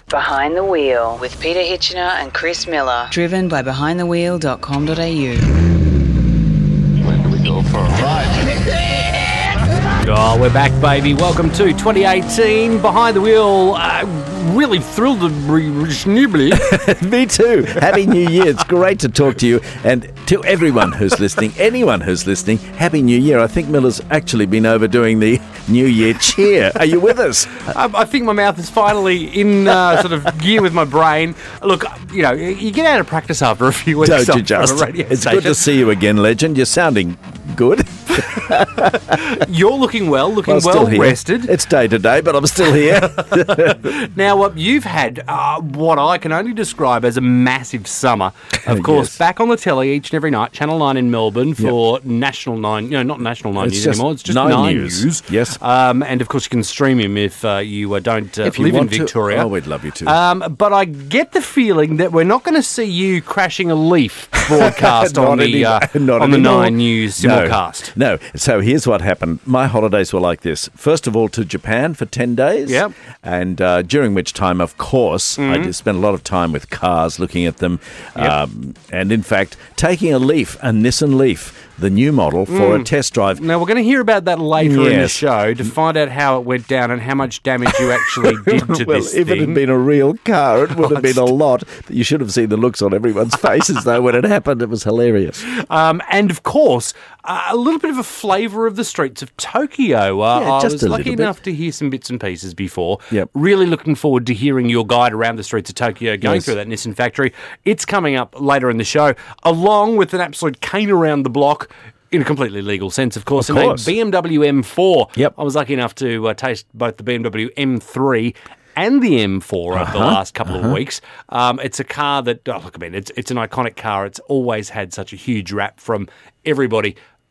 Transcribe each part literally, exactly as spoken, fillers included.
Behind the Wheel with Peter Hitchener and Chris Miller. Driven by behind the wheel dot com dot a u. When do we go for a ride? Oh, we're back, baby. Welcome to twenty eighteen. Behind the Wheel. Uh, really thrilled to be Me too. Happy New Year. It's great to talk to you. And to everyone who's listening, anyone who's listening, Happy New Year. I think Miller's actually been overdoing the New Year cheer. Are you with us? I, I think my mouth is finally in uh, sort of gear with my brain. Look, you know, you get out of practice after a few weeks. Don't you off just? from a radio It's station. good to see you again, legend. You're sounding good. You're looking well, looking I'm still well here. rested. It's day to day, but I'm still here. Now, uh, you've had uh, what I can only describe as a massive summer. Of course, Yes. back on the telly each and every night, Channel nine in Melbourne for National nine, no, not National nine It's News just anymore, it's just Nine nine, News. News. Yes. Um, and of course, you can stream him if uh, you uh, don't uh, If you live in want to. Victoria. Oh, we'd love you to. Um, but I get the feeling that we're not going to see you crashing a leaf broadcast Not on the any- uh, not on the anymore. Nine News No. simulcast. No. So here's what happened. My holidays were like this. First of all, to Japan for ten days. Yep. And uh, during which time, of course, I did spend a lot of time with cars, looking at them. Yep. Um, and in fact, taking a Leaf, a Nissan Leaf, the new model, for a test drive. Now, we're going to hear about that later in the Yes. show to find out how it went down and how much damage you actually did to well, this if thing. it had been a real car, it would have been a lot. You should have seen the looks on everyone's faces, though, when it happened. It was hilarious. Um, and, of course, uh, a little bit of a flavour of the streets of Tokyo. Uh, Yeah, I just was a lucky little bit. enough to hear some bits and pieces before. Yep. Really looking forward to hearing your guide around the streets of Tokyo, going Yes. through that Nissan factory. It's coming up later in the show, along with an absolute cane around the block. In a completely legal sense, of course, Of and course. a B M W M four. Yep. I was lucky enough to uh, taste both the B M W M three and the M four over the last couple of weeks. Um, it's a car that, oh, look, I mean, it's, it's an iconic car. It's always had such a huge rap from everybody.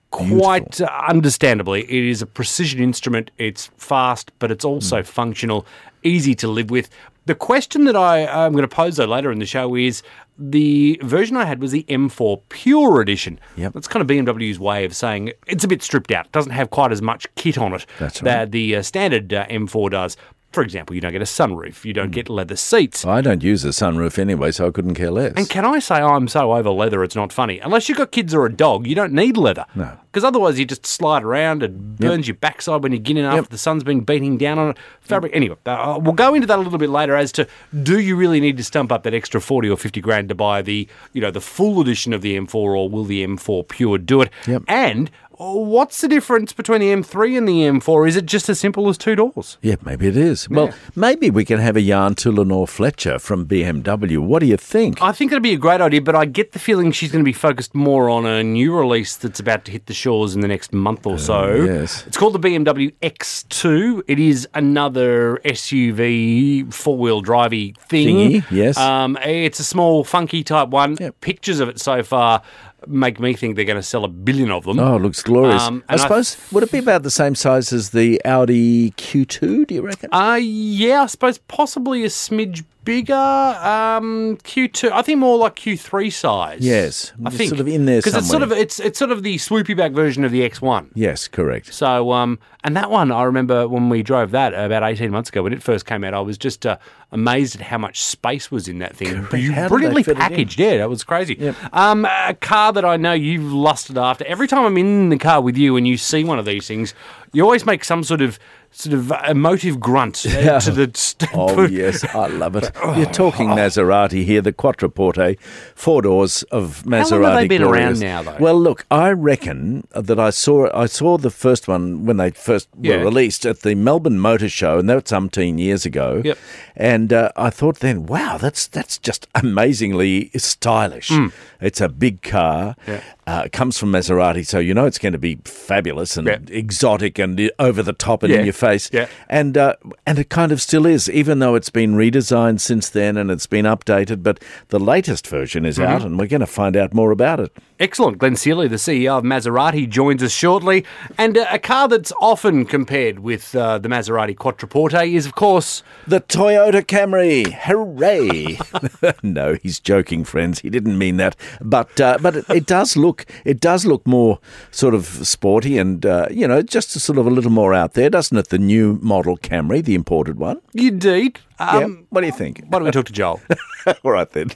Quite uh, understandably, it is a precision instrument. It's fast, but it's also Mm. functional, easy to live with. The question that I, I'm going to pose, though, later in the show is the version I had was the M four Pure Edition. Yep. That's kind of B M W's way of saying it's a bit stripped out. It doesn't have quite as much kit on it That's that right. the uh, standard uh, M four does. For example, you don't get a sunroof. You don't get leather seats. I don't use a sunroof anyway, so I couldn't care less. And can I say I'm so over leather it's not funny? Unless you've got kids or a dog, you don't need leather. No. Because otherwise you just slide around and burns your backside when you're getting after Yep. the sun's been beating down on it. Fabric. Anyway, uh, we'll go into that a little bit later as to do you really need to stump up that extra forty or fifty grand to buy the, you know, the full edition of the M four, or will the M four Pure do it? Yep. And what's the difference between the M three and the M four? Is it just as simple as two doors? Yeah, maybe it is. Well, maybe we can have a yarn to Lenore Fletcher from B M W. What do you think? I think it'd be a great idea, but I get the feeling she's going to be focused more on a new release that's about to hit the shores in the next month or so. yes. It's called the B M W X two. It is another S U V four-wheel drivey thing. Thingy, yes. Um, it's a small, funky type one. Yep. Pictures of it so far make me think they're going to sell a billion of them. Oh, it looks glorious. Um, I and I- suppose, would it be about the same size as the Audi Q two, do you reckon? Uh, yeah, I suppose possibly a smidge bigger. Um, Q two, I think more like Q three size. Yes, I just think sort of in there because it's sort of somewhere. it's it's sort of the swoopy back version of the X one. Yes, correct. So, um, and that one, I remember when we drove that about eighteen months ago when it first came out, I was just uh, amazed at how much space was in that thing. How did they Brilliantly fit it in? packaged, yeah, that was crazy. Yep. Um, a car that I know you've lusted after. Every time I'm in the car with you and you see one of these things, you always make some sort of sort of emotive grunt uh, to the. St- Oh, yes, I love it. You're talking Maserati here, the Quattroporte, four doors of Maserati. How long have they been glorious. around now, though? Well, look, I reckon that I saw I saw the first one when they first Yeah. were released at the Melbourne Motor Show, and that was umpteen years ago. Yep. And uh, I thought then, wow, that's that's just amazingly stylish. It's a big car. Yeah. Uh, it comes from Maserati, so you know it's going to be fabulous and Yeah. exotic and over the top and Yeah. in your face. Yeah. And uh, and it kind of still is, even though it's been redesigned since then and it's been updated. But the latest version is Mm-hmm. out, and we're going to find out more about it. Excellent. Glenn Seeley, the C E O of Maserati, joins us shortly. And uh, a car that's often compared with uh, the Maserati Quattroporte is, of course, The Toyota Camry, hooray! No, he's joking, friends. He didn't mean that. But uh, but it, it does look look, it does look more sort of sporty and, uh, you know, just sort of a little more out there, doesn't it? The new model Camry, the imported one. Indeed. Um, yeah. What do you think? Why don't we talk to Joel? All right, then.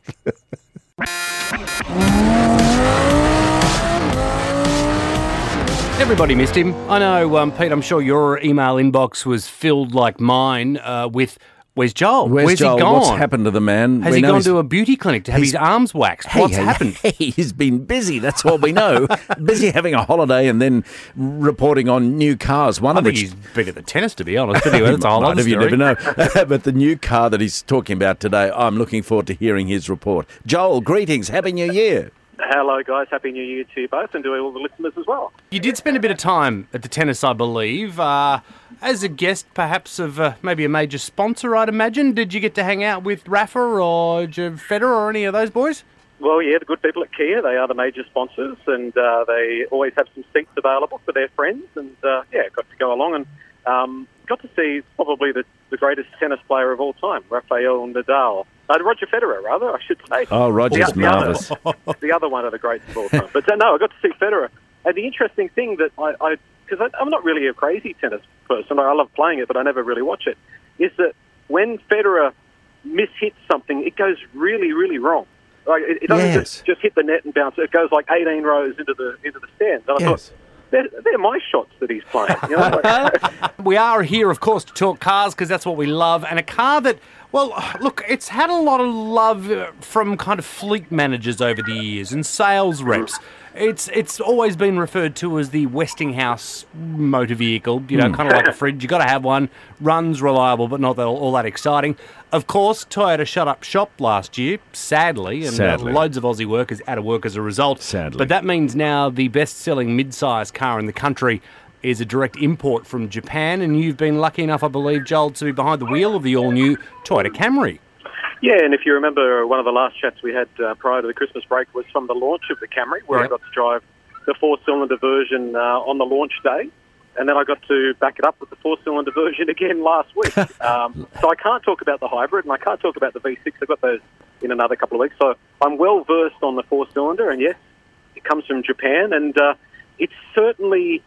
Everybody missed him. I know, um, Pete, I'm sure your email inbox was filled like mine uh, with, where's Joel? Where's, Where's Joel? he gone? What's happened to the man? Has We he know gone he's- to a beauty clinic to have he's- his arms waxed? Hey, What's hey, happened? hey, he's been busy. That's what we know. Busy having a holiday and then reporting on new cars. One I of think which he's been at the tennis, to be honest. But anyway, that's a whole might other have, you story. never know. But the new car that he's talking about today, I'm looking forward to hearing his report. Joel, greetings. Happy New Year. Hello, guys. Happy New Year to you both and to all the listeners as well. You did spend a bit of time at the tennis, I believe, uh, as a guest perhaps of uh, maybe a major sponsor, I'd imagine. Did you get to hang out with Rafa or Federer or any of those boys? Well, yeah, the good people at Kia, they are the major sponsors, and uh, they always have some seats available for their friends. And, uh, yeah, got to go along and um, got to see probably the, the greatest tennis player of all time, Rafael Nadal. Uh, Roger Federer, rather, I should say. Oh, Roger's the, the marvellous. Other, the other one of the greats of all time. But uh, no, I got to see Federer. And the interesting thing that I, because I, I'm not really a crazy tennis person, I love playing it, but I never really watch it, is that when Federer mishits something, it goes really, really wrong. Like it, it doesn't Yes. just, just hit the net and bounce. It goes like eighteen rows into the into the stands. And I Yes. thought, they're, they're my shots that he's playing. You know? like, We are here, of course, to talk cars because that's what we love. And a car that, well, look, it's had a lot of love uh, from kind of fleet managers over the years and sales reps. It's it's always been referred to as the Westinghouse motor vehicle, you know, kind of like a fridge. You got to have one. Runs reliable, but not that, all that exciting. Of course, Toyota shut up shop last year, sadly, and Sadly. Uh, loads of Aussie workers out of work as a result. Sadly. But that means now the best-selling mid-size car in the country is a direct import from Japan, and you've been lucky enough, I believe, Joel, to be behind the wheel of the all-new Toyota Camry. yeah, and if you remember, one of the last chats we had uh, prior to the Christmas break was from the launch of the Camry, where Yep. I got to drive the four-cylinder version uh, on the launch day. And then I got to back it up with the four-cylinder version again last week. Um, so I can't talk about the hybrid, and I can't talk about the V six. I've got those in another couple of weeks. So I'm well-versed on the four-cylinder, and yes, it comes from Japan. And uh, it's certainly,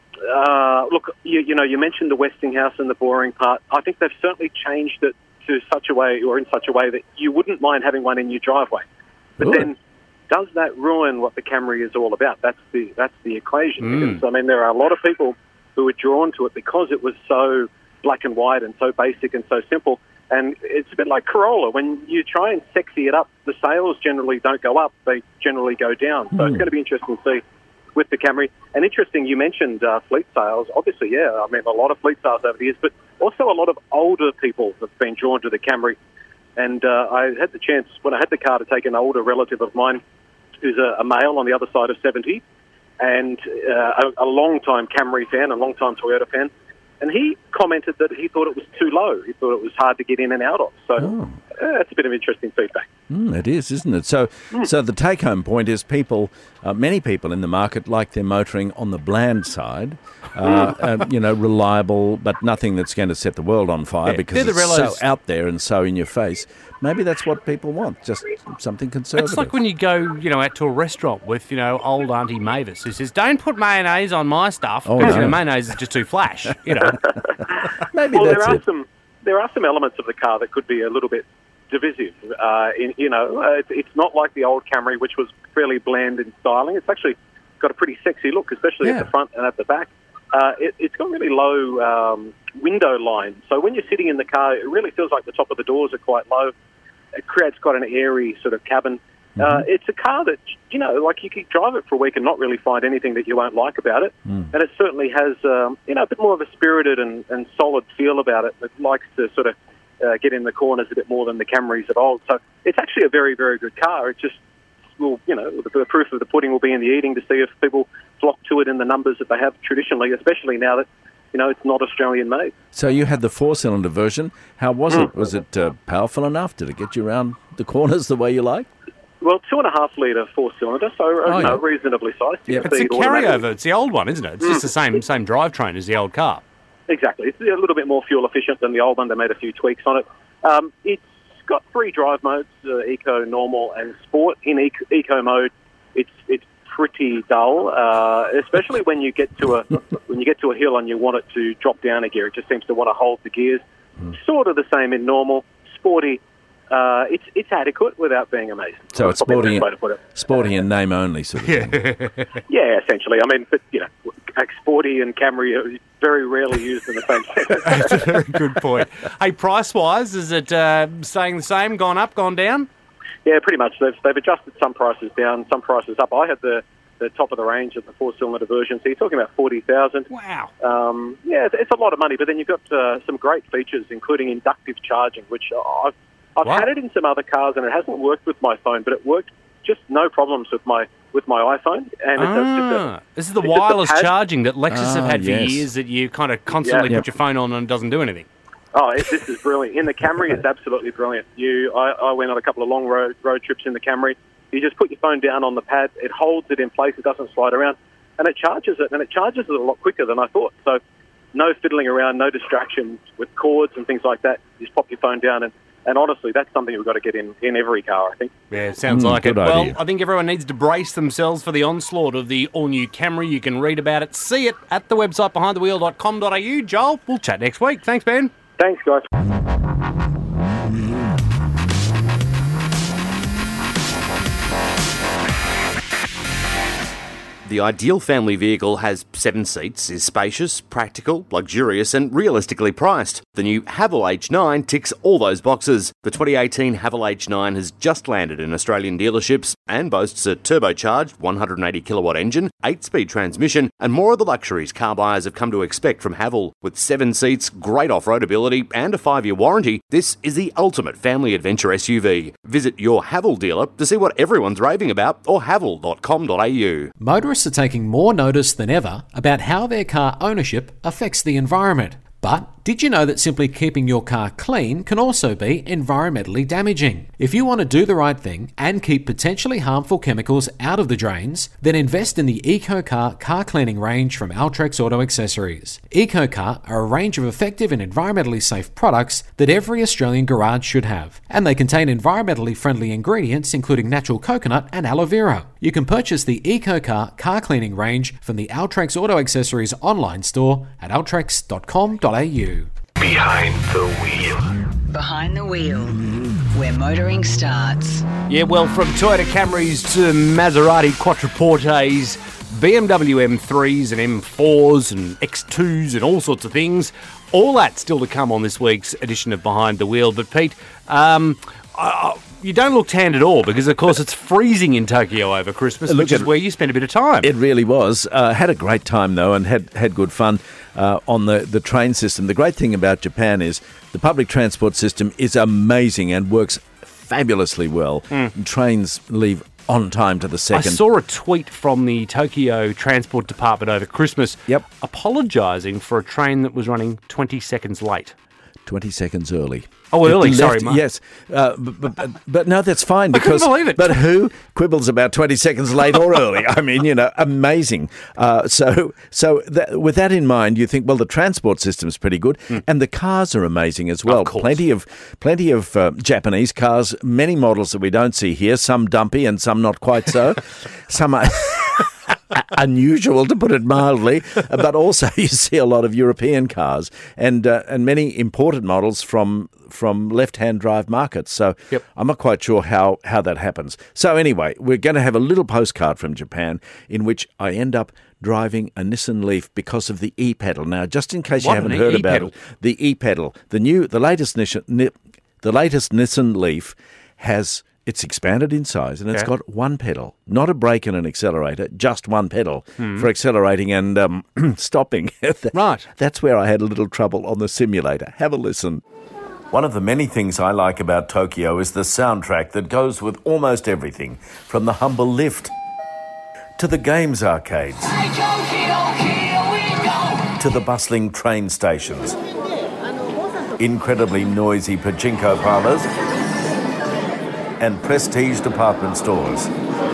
uh, look, you, you know, you mentioned the Westinghouse and the boring part. I think they've certainly changed it to such a way, or in such a way, that you wouldn't mind having one in your driveway. But Good. then, does that ruin what the Camry is all about? That's the that's the equation. Because, I mean, there are a lot of people who were drawn to it because it was so black and white and so basic and so simple. And it's a bit like Corolla. When you try and sexy it up, the sales generally don't go up. They generally go down. So it's going to be interesting to see with the Camry. And interesting, you mentioned uh, fleet sales. Obviously, yeah, I mean, a lot of fleet sales over the years, but also a lot of older people have been drawn to the Camry. And uh, I had the chance, when I had the car, to take an older relative of mine who's a, a male on the other side of seventy, and uh, a, a long-time Camry fan, a long-time Toyota fan, and he commented that he thought it was too low. He thought it was hard to get in and out of. So Oh. uh, that's a bit of interesting feedback. Mm, it is, isn't it? So, so the take-home point is people, uh, many people in the market like their motoring on the bland side, uh, uh, you know, reliable, but nothing that's going to set the world on fire Yeah, because they're the it's so relos- out there and so in your face. Maybe that's what people want, just something conservative. It's like when you go, you know, out to a restaurant with, you know, old Auntie Mavis who says, "Don't put mayonnaise on my stuff Oh, because no. you know, mayonnaise is just too flash." You know, Maybe Well, that's there are it. some there are some elements of the car that could be a little bit divisive. Uh, in, you know, uh, it's, it's not like the old Camry, which was fairly bland in styling. It's actually got a pretty sexy look, especially Yeah. at the front and at the back. Uh, it, it's got really low um, window line, so when you're sitting in the car, it really feels like the top of the doors are quite low. It creates quite an airy sort of cabin. Uh, it's a car that, you know, like you could drive it for a week and not really find anything that you won't like about it. And it certainly has, um, you know, a bit more of a spirited and, and solid feel about it. It likes to sort of uh, get in the corners a bit more than the Camrys of old. So it's actually a very, very good car. It just will, you know, the, the proof of the pudding will be in the eating to see if people flock to it in the numbers that they have traditionally, especially now that, you know, it's not Australian made. So you had the four-cylinder version. How was it? Was it uh, powerful enough? Did it get you around the corners the way you like? Well, two and a half litre four-cylinder, so uh, Oh, you know, yeah. reasonably sized. You Yeah. can it's a see it automatically. carryover. It's the old one, isn't it? It's just the same same drivetrain as the old car. Exactly. It's a little bit more fuel efficient than the old one. They made a few tweaks on it. Um, it's got three drive modes, uh, Eco, Normal and Sport. In eco, eco mode, it's it's pretty dull, uh, especially when you get to a when you get to a hill and you want it to drop down a gear. It just seems to want to hold the gears. Mm. Sort of the same in normal. Sporty, uh, it's it's adequate without being amazing. So it's sporty, way to put it. sporty and name only sort of thing. Yeah, essentially. I mean, but you know, Sporty and Camry are very rarely used in the same sentence. That's a very good point. Hey, price-wise, is it uh, staying the same, gone up, gone down? Yeah, pretty much. They've they've adjusted some prices down, some prices up. I had the, the top of the range of the four-cylinder version, so you're talking about forty thousand. Wow. Um, yeah, it's, it's a lot of money, but then you've got uh, some great features, including inductive charging, which I've I've What? had it in some other cars, and it hasn't worked with my phone, but it worked just no problems with my with my iPhone. And it's Ah, a, just a, this is the it's just a wireless pad. charging that Lexus Ah, have had for yes. years, that you kind of constantly Yeah. put your phone on and it doesn't do anything. Oh, it, this is brilliant. In the Camry, it's absolutely brilliant. You, I, I went on a couple of long road road trips in the Camry. You just put your phone down on the pad. It holds it in place. It doesn't slide around, and it charges it. And it charges it a lot quicker than I thought. So, no fiddling around, no distractions with cords and things like that. You just pop your phone down, and, and honestly, that's something we've got to get in, in every car, I think. Yeah, it sounds Mm, like it. good idea. Well, I think everyone needs to brace themselves for the onslaught of the all-new Camry. You can read about it, see it at the website behind the wheel dot com dot a u. Joel, we'll chat next week. Thanks, Ben. Thanks, guys. The ideal family vehicle has seven seats, is spacious, practical, luxurious and realistically priced. The new Haval H nine ticks all those boxes. The twenty eighteen Haval H nine has just landed in Australian dealerships and boasts a turbocharged one hundred eighty kilowatt engine, eight-speed transmission and more of the luxuries car buyers have come to expect from Haval. With seven seats, great off-road ability and a five-year warranty, this is the ultimate family adventure S U V. Visit your Haval dealer to see what everyone's raving about or haval dot com dot a u. Motorists are taking more notice than ever about how their car ownership affects the environment. But did you know that simply keeping your car clean can also be environmentally damaging? If you want to do the right thing and keep potentially harmful chemicals out of the drains, then invest in the EcoCar car cleaning range from Altrex Auto Accessories. EcoCar are a range of effective and environmentally safe products that every Australian garage should have, and they contain environmentally friendly ingredients including natural coconut and aloe vera. You can purchase the EcoCar car cleaning range from the Altrex Auto Accessories online store at altrex dot com dot a u. Behind the wheel. Behind the wheel, where motoring starts. Yeah, well, from Toyota Camrys to Maserati Quattroportes, B M W M threes and M fours and X twos and all sorts of things, all that still to come on this week's edition of Behind the Wheel. But Pete, um, I, you don't look tanned at all because, of course, it's freezing in Tokyo over Christmas, Look, which is it- where you spend a bit of time. It really was. Uh, had a great time, though, and had, had good fun uh, on the, the train system. The great thing about Japan is the public transport system is amazing and works fabulously well. Mm. Trains leave on time to the I second. saw a tweet from the Tokyo Transport Department over Christmas Yep. apologising for a train that was running twenty seconds late. twenty seconds early. Oh, early, It sorry, left- Mark. Yes, uh, but, but, but, but no, that's fine I couldn't because. believe it. But who quibbles about twenty seconds late or early? I mean, you know, amazing. Uh, so, so that, with that in mind, you think, well, the transport system's pretty good, and the cars are amazing as well. Of course. Plenty of, plenty of uh, Japanese cars, many models that we don't see here. Some dumpy and some not quite so. Some are. Unusual, to put it mildly, but also you see a lot of European cars and uh, and many imported models from from left-hand drive markets. So Yep. I'm not quite sure how, how that happens. So anyway, we're going to have a little postcard from Japan in which I end up driving a Nissan Leaf because of the e-pedal. Now, just in case What, you haven't an heard e-pedal? about it, the e-pedal, the new, the latest Nissan, Ni- the latest Nissan Leaf has. It's expanded in size and it's Yeah. got one pedal, not a brake and an accelerator, just one pedal Hmm. for accelerating and um, stopping. Right. That's where I had a little trouble on the simulator. Have a listen. One of the many things I like about Tokyo is the soundtrack that goes with almost everything, from the humble lift to the games arcades to the bustling train stations, incredibly noisy pachinko parlors, and prestige department stores.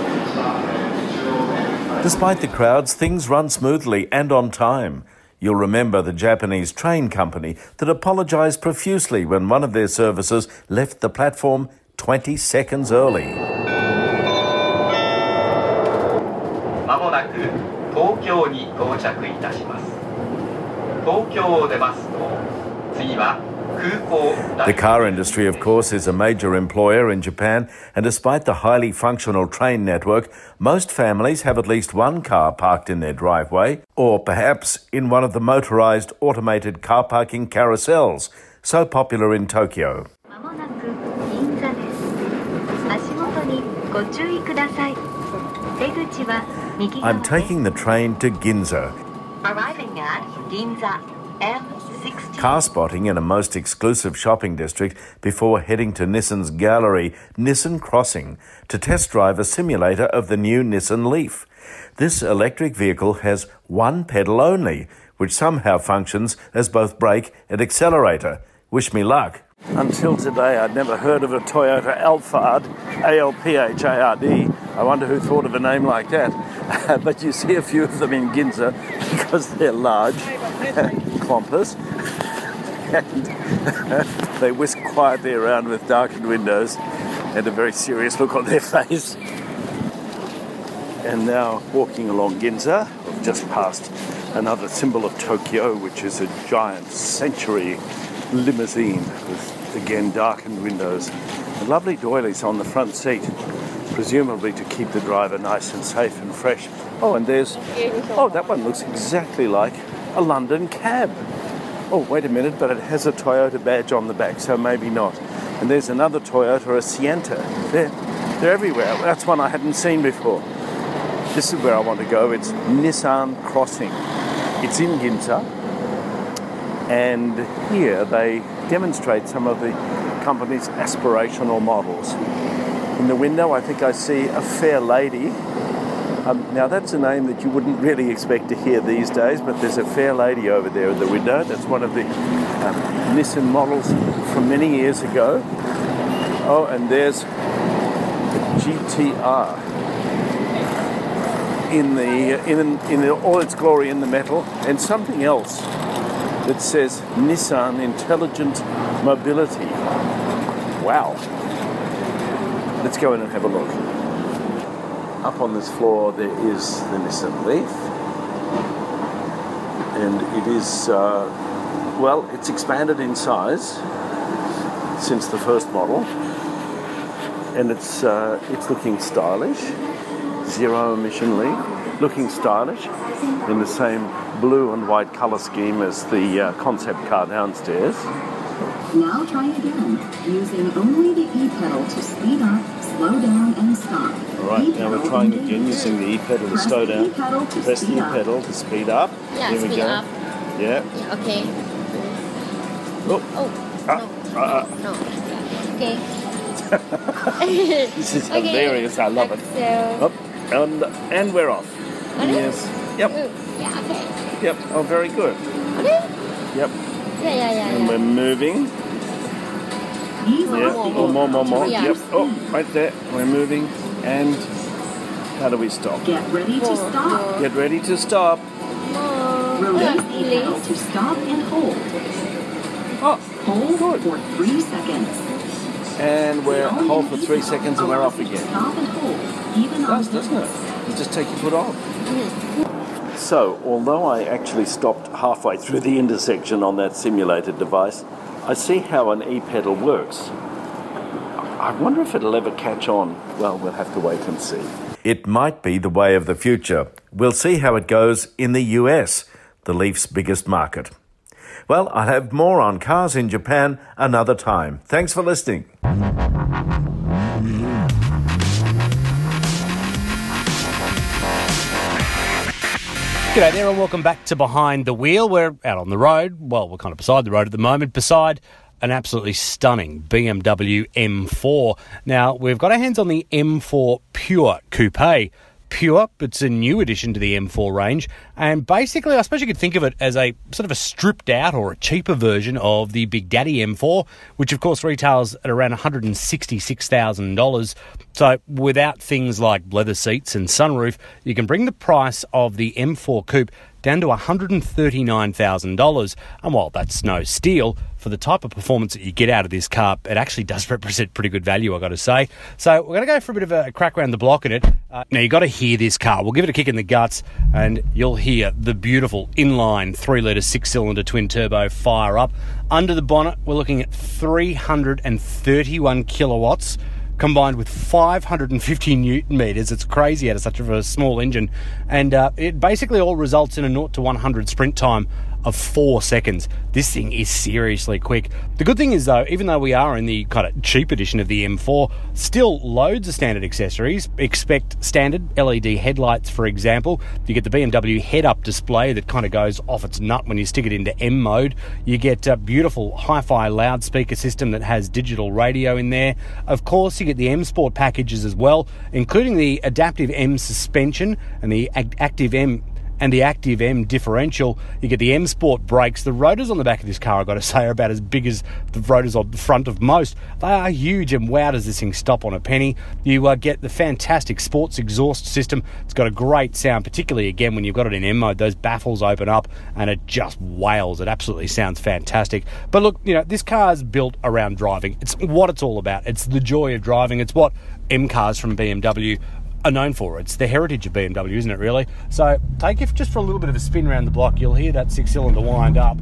Despite the crowds, things run smoothly and on time. You'll remember the Japanese train company that apologised profusely when one of their services left the platform twenty seconds early. まもなく東京に到着いたします。東京を出ますと、次は空港。 The car industry, of course, is a major employer in Japan, and despite the highly functional train network, most families have at least one car parked in their driveway, or perhaps in one of the motorized automated car parking carousels, so popular in Tokyo. まもなく銀座です。足元にご注意ください。出口は右側 I'm taking the train to Ginza. Arriving at Ginza M sixteen. Car spotting in a most exclusive shopping district before heading to Nissan's gallery, Nissan Crossing, to test drive a simulator of the new Nissan Leaf. This electric vehicle has one pedal only, which somehow functions as both brake and accelerator. Wish me luck. Until today, I'd never heard of a Toyota Alphard, A L P H A R D. I wonder who thought of a name like that. But you see a few of them in Ginza because they're large, clompers, and they whisk quietly around with darkened windows and a very serious look on their face. And now, walking along Ginza, we've just passed another symbol of Tokyo, which is a giant century limousine with, again, darkened windows and lovely doilies on the front seat, presumably to keep the driver nice and safe and fresh. Oh, and there's... Oh, that one looks exactly like a London cab. Oh, wait a minute, but it has a Toyota badge on the back, so maybe not. And there's another Toyota, a Sienta. They're, they're everywhere. That's one I hadn't seen before. This is where I want to go. It's Nissan Crossing. It's in Ginza. And here they demonstrate some of the company's aspirational models. In the window, I think I see a Fair Lady. Um, now, that's a name that you wouldn't really expect to hear these days, but there's a Fair Lady over there in the window. That's one of the um, Nissan models from many years ago. Oh, and there's the G T R in the in in all its glory in the metal, and something else that says Nissan Intelligent Mobility. Wow. Let's go in and have a look. Up on this floor there is the Nissan Leaf. And it is, uh, well, it's expanded in size since the first model. And it's, uh, it's looking stylish. Zero emission Leaf. Looking stylish in the same blue and white colour scheme as the uh, concept car downstairs. Now try again, using only the E-pedal to speed up, slow down and stop. Alright, now we're trying again using the E-pedal to Press slow the down. E-pedal to Press the speed up. E-pedal to speed up. Yeah, Here we speed go. up. Yeah. Yeah, okay. Oh. Oh, Ah, no. ah, No. Okay. This is Okay. hilarious, I love it. So, Up, and, and we're off. Okay. Yes. Yep. Ooh, yeah, okay. Yep. Oh, very good. Okay. Yep. Yeah, yeah, yeah, And yeah. we're moving. Easily Yeah. more, Oh, more, more, more. Yeah. Yep. Oh, right there. We're moving. And how do we stop? Get ready to More, stop. more. Get ready to stop. More. Release Yeah, E-pedal release. to stop and hold. Oh, Hold good. for three seconds. And we're The only hold for three E-pedal seconds and we're allows off you to again. Stop and hold, even It on does, doesn't it? You just take your foot off. So, although I actually stopped halfway through the intersection on that simulated device, I see how an e-pedal works. I wonder if it'll ever catch on. Well, we'll have to wait and see. It might be the way of the future. We'll see how it goes in the U S, the Leaf's biggest market. Well, I'll have more on cars in Japan another time. Thanks for listening. G'day there and welcome back to Behind the Wheel. We're out on the road. Well, we're kind of beside the road at the moment, beside an absolutely stunning B M W M four. Now, we've got our hands on the M four Pure Coupe. Pure, it's a new addition to the M four range, and basically I suppose you could think of it as a sort of a stripped out or a cheaper version of the Big Daddy M four, which of course retails at around one hundred sixty-six thousand dollars. So without things like leather seats and sunroof, you can bring the price of the M four Coupe down to one hundred thirty-nine thousand dollars. And while that's no steal, for the type of performance that you get out of this car, it actually does represent pretty good value, I've got to say. So we're going to go for a bit of a crack around the block in it. Uh, now, you've got to hear this car. We'll give it a kick in the guts, and you'll hear the beautiful inline three litre six-cylinder twin-turbo fire up. Under the bonnet, we're looking at three hundred thirty-one kilowatts, combined with five hundred fifty newton meters. It's crazy out of such a small engine. And uh, it basically all results in a zero to one hundred sprint time of four seconds. This thing is seriously quick. The good thing is, though, even though we are in the kind of cheap edition of the M four, still loads of standard accessories. Expect standard L E D headlights, for example. You get the B M W head-up display that kind of goes off its nut when you stick it into M mode. You get a beautiful hi-fi loudspeaker system that has digital radio in there. Of course, you get the M Sport packages as well, including the Adaptive M suspension and the Active M and the Active M differential. You get the M Sport brakes. The rotors on the back of this car, I've got to say, are about as big as the rotors on the front of most. They are huge, and wow, does this thing stop on a penny. You uh, get the fantastic sports exhaust system. It's got a great sound, particularly, again, when you've got it in M mode. Those baffles open up, and it just wails. It absolutely sounds fantastic. But look, you know, this car's built around driving. It's what it's all about. It's the joy of driving. It's what M cars from B M W are known for. It's the heritage of B M W, isn't it, really? So take it just for a little bit of a spin around the block. You'll hear that six-cylinder wind up,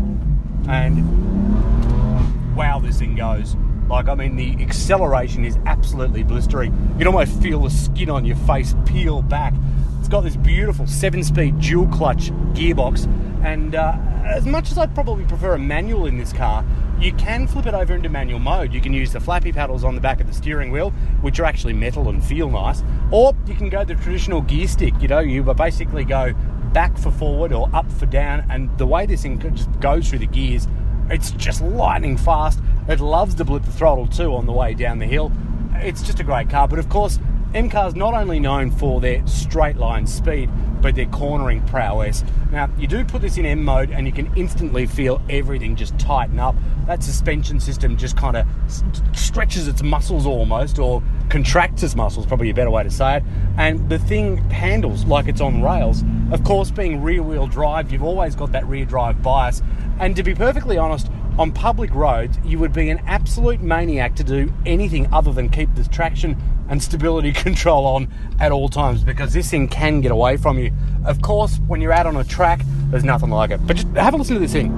and wow, this thing goes. Like, I mean, the acceleration is absolutely blistering. You can almost feel the skin on your face peel back. It's got this beautiful seven-speed dual-clutch gearbox, and uh, as much as I'd probably prefer a manual in this car, you can flip it over into manual mode. You can use the flappy paddles on the back of the steering wheel, which are actually metal and feel nice, or you can go the traditional gear stick. You know, you basically go back for forward or up for down, and the way this thing just goes through the gears, it's just lightning fast. It loves to blip the throttle too on the way down the hill. It's just a great car. But of course, M car's not only known for their straight line speed, but their cornering prowess. Now, you do put this in M mode and you can instantly feel everything just tighten up. That suspension system just kind of stretches its muscles almost, or contracts its muscles, probably a better way to say it. And the thing handles like it's on rails. Of course, being rear wheel drive, you've always got that rear drive bias. And to be perfectly honest, on public roads, you would be an absolute maniac to do anything other than keep the traction and stability control on at all times, because this thing can get away from you. Of course, when you're out on a track, there's nothing like it. But just have a listen to this thing.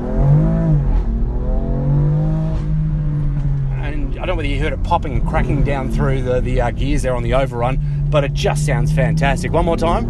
And I don't know whether you heard it popping and cracking down through the, the uh, gears there on the overrun, but it just sounds fantastic. One more time.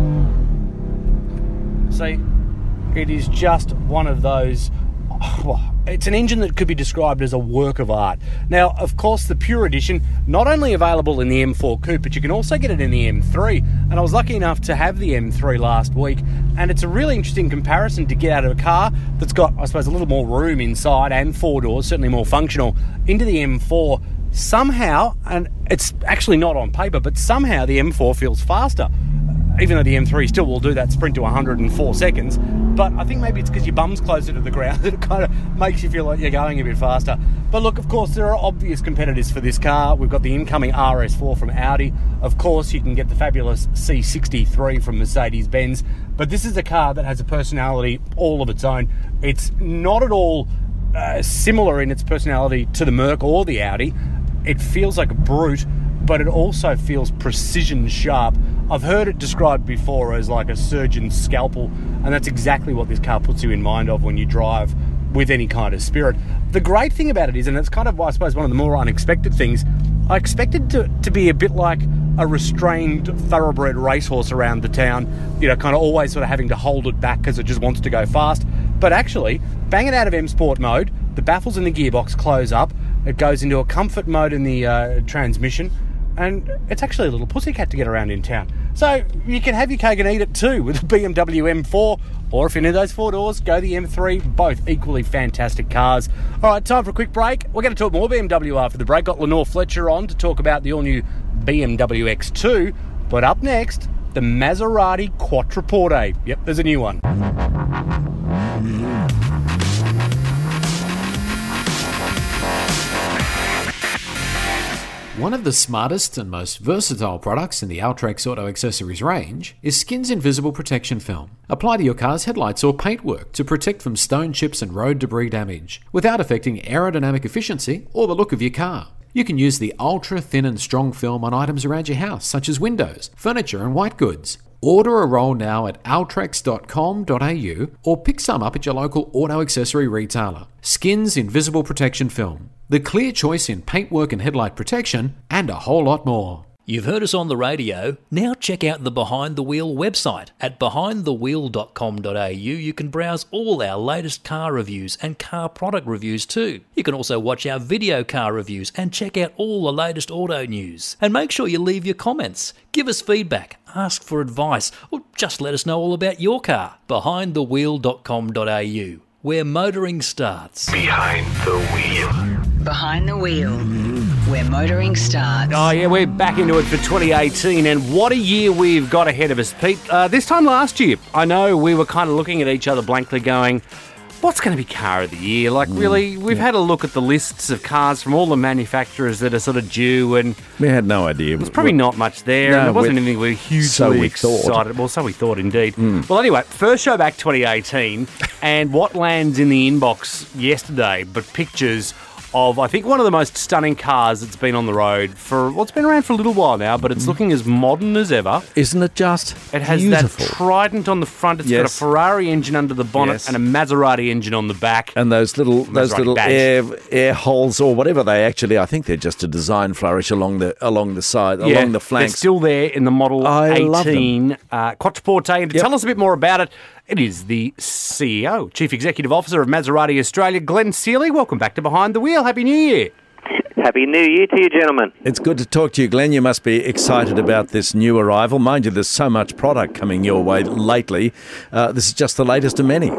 See, it is just one of those... Well, it's an engine that could be described as a work of art. Now, of course, the Pure Edition, not only available in the M four Coupe, but you can also get it in the M three. And I was lucky enough to have the M three last week, and it's a really interesting comparison to get out of a car that's got, I suppose, a little more room inside and four doors, certainly more functional, into the M four. Somehow, and it's actually not on paper, but somehow the M four feels faster. Even though the M three still will do that sprint to one hundred four seconds. But I think maybe it's because your bum's closer to the ground that it kind of makes you feel like you're going a bit faster. But look, of course, there are obvious competitors for this car. We've got the incoming R S four from Audi. Of course, you can get the fabulous C sixty-three from Mercedes-Benz. But this is a car that has a personality all of its own. It's not at all uh, similar in its personality to the Merc or the Audi. It feels like a brute, but it also feels precision sharp. I've heard it described before as like a surgeon's scalpel, and that's exactly what this car puts you in mind of when you drive with any kind of spirit. The great thing about it is, and it's kind of, I suppose, one of the more unexpected things, I expected to, to be a bit like a restrained thoroughbred racehorse around the town, you know, kind of always sort of having to hold it back because it just wants to go fast. But actually, bang it out of M Sport mode, the baffles in the gearbox close up, it goes into a comfort mode in the uh, transmission, and it's actually a little pussycat to get around in town. So you can have your cake and eat it too with the B M W M four, or if you're into those four doors, go the M three. Both equally fantastic cars. All right, time for a quick break. We're going to talk more B M W after the break. Got Lenore Fletcher on to talk about the all-new B M W X two. But up next, the Maserati Quattroporte. Yep, there's a new one. One of the smartest and most versatile products in the Altrex Auto Accessories range is Skin's Invisible Protection Film. Apply to your car's headlights or paintwork to protect from stone chips and road debris damage, without affecting aerodynamic efficiency or the look of your car. You can use the ultra thin and strong film on items around your house, such as windows, furniture and white goods. Order a roll now at altrex dot com dot a u or pick some up at your local auto accessory retailer. Skin's Invisible Protection Film, the clear choice in paintwork and headlight protection, and a whole lot more. You've heard us on the radio. Now check out the Behind the Wheel website. At behind the wheel dot com dot a u you can browse all our latest car reviews and car product reviews too. You can also watch our video car reviews and check out all the latest auto news. And make sure you leave your comments, give us feedback, ask for advice, or just let us know all about your car. behind the wheel dot com dot a u, where motoring starts. Behind the Wheel. Behind the Wheel, where motoring starts. Oh, yeah, we're back into it for twenty eighteen, and what a year we've got ahead of us, Pete. Uh, this time last year, I know we were kind of looking at each other blankly going, what's going to be car of the year? Like, really, we've had a look at the lists of cars from all the manufacturers that are sort of due, and we had no idea. There's probably not much there, No, and there wasn't we- anything we were hugely so we excited. thought. Well, so we thought, indeed. Mm. Well, anyway, first show back twenty eighteen, and what lands in the inbox yesterday, but pictures of, I think, one of the most stunning cars that's been on the road for, well, it's been around for a little while now, but it's looking as modern as ever. Isn't it just It has beautiful? that Trident on the front. It's got a Yes. Ferrari engine under the bonnet Yes. and a Maserati engine on the back. And those little those Maserati little badge. air air holes or whatever they actually, I think they're just a design flourish along the along the side, Yeah, along the flanks. They're still there in the Model I love them. eighteen uh, Quattroporte. And to Yep. tell us a bit more about it, it is the C E O, Chief Executive Officer of Maserati Australia, Glenn Seely. Welcome back to Behind the Wheel. Happy New Year. Happy New Year to you, gentlemen. It's good to talk to you, Glenn. You must be excited about this new arrival. Mind you, there's so much product coming your way lately. Uh, this is just the latest of many.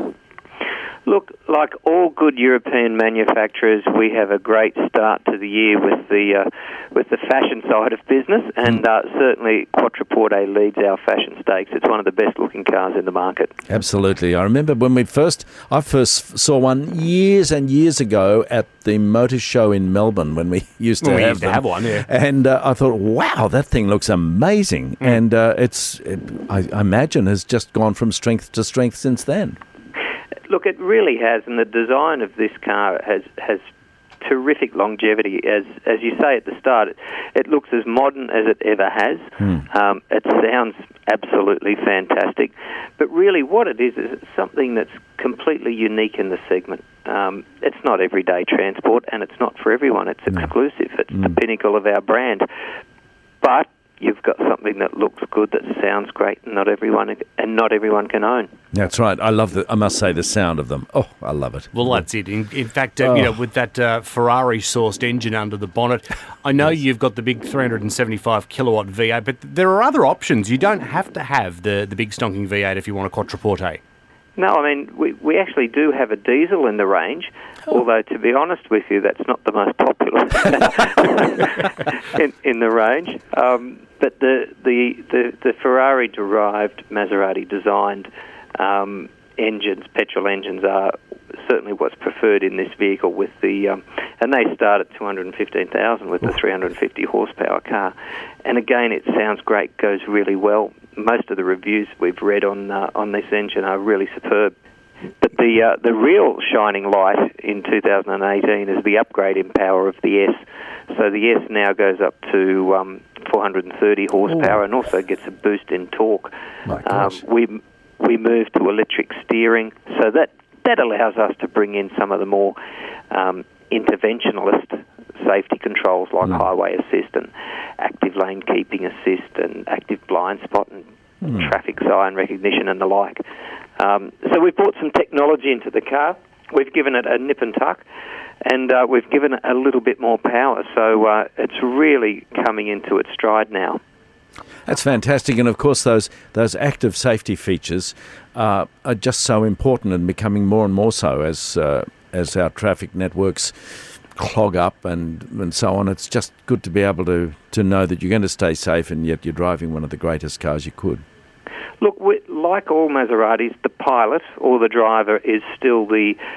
Look, like all good European manufacturers, we have a great start to the year with the uh, with the fashion side of business, and uh, certainly Quattroporte leads our fashion stakes. It's one of the best looking cars in the market. Absolutely. I remember when we first, I first saw one years and years ago at the motor show in Melbourne when we used to Well, we have used to them. have one, yeah. And uh, I thought, wow, that thing looks amazing. Mm. And uh, it's, it, I, I imagine, has just gone from strength to strength since then. Look, it really has, and the design of this car has has terrific longevity. As as you say at the start, it, it looks as modern as it ever has. Mm. Um, it sounds absolutely fantastic. But really what it is is it's something that's completely unique in the segment. Um, it's not everyday transport, and it's not for everyone. It's exclusive. It's the pinnacle of our brand. But you've got something that looks good, that sounds great, and not everyone and not everyone can own. That's right. I love the, I must say, the sound of them. Oh, I love it. Well, that's it. In, in fact, uh, you Oh. know, with that uh, Ferrari-sourced engine under the bonnet, I know you've got the big three hundred seventy-five kilowatt V eight, but there are other options. You don't have to have the, the big stonking V eight if you want a Quattroporte. No, I mean, we, we actually do have a diesel in the range, although, to be honest with you, that's not the most popular in, in the range. Um, but the, the, the, the Ferrari-derived, Maserati-designed um, engines, petrol engines, are certainly what's preferred in this vehicle, with the um, and they start at two hundred fifteen thousand with the three hundred fifty horsepower car. And again, it sounds great, goes really well. Most of the reviews we've read on uh, on this engine are really superb. But the uh, the real shining light in two thousand eighteen is the upgrade in power of the S. So the S now goes up to um, four hundred thirty horsepower, Ooh. and also gets a boost in torque. My Um, gosh. we we moved to electric steering, so that that allows us to bring in some of the more um, interventionalist safety controls like Mm. highway assist and active lane keeping assist and active blind spot and Mm. traffic sign recognition and the like. Um, so we've brought some technology into the car. We've given it a nip and tuck, and uh, we've given it a little bit more power. So uh, it's really coming into its stride now. That's fantastic, and of course those those active safety features uh, are just so important and becoming more and more so as uh, as our traffic networks clog up and, and so on. It's just good to be able to, to know that you're going to stay safe, and yet you're driving one of the greatest cars you could. Look, we, like all Maseratis, the pilot or the driver is still the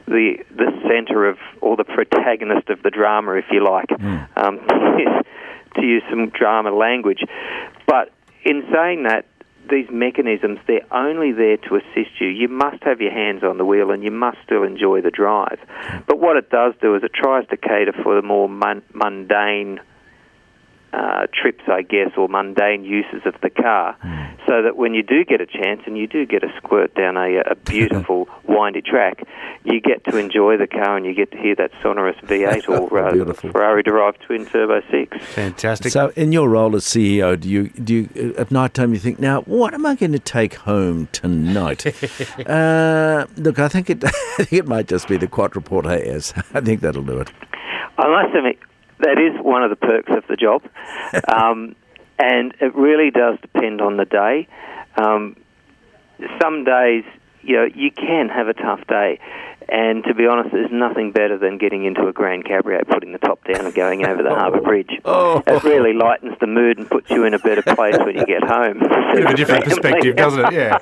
the the centre of, or the protagonist of the drama, if you like, mm. um, to, use, to use some drama language. But in saying that, these mechanisms, they're only there to assist you. You must have your hands on the wheel and you must still enjoy the drive. But what it does do is it tries to cater for the more mun- mundane uh, trips, I guess, or mundane uses of the car, mm. so that when you do get a chance and you do get a squirt down a, a beautiful windy track, you get to enjoy the car and you get to hear that sonorous V eight or uh, Ferrari-derived twin-turbo six. Fantastic. So in your role as C E O, do you, do you at night time you think, now, what am I going to take home tonight? uh, look, I think, it, I think it might just be the Quattroporte S. I think that'll do it. I must admit, that is one of the perks of the job. Um, and it really does depend on the day. Um, some days, you know, you can have a tough day. And to be honest, there's nothing better than getting into a Grand Cabriolet, putting the top down and going over the Harbour Bridge. Oh. It really lightens the mood and puts you in a better place when you get home. Bit of a different perspective, doesn't it? Yeah.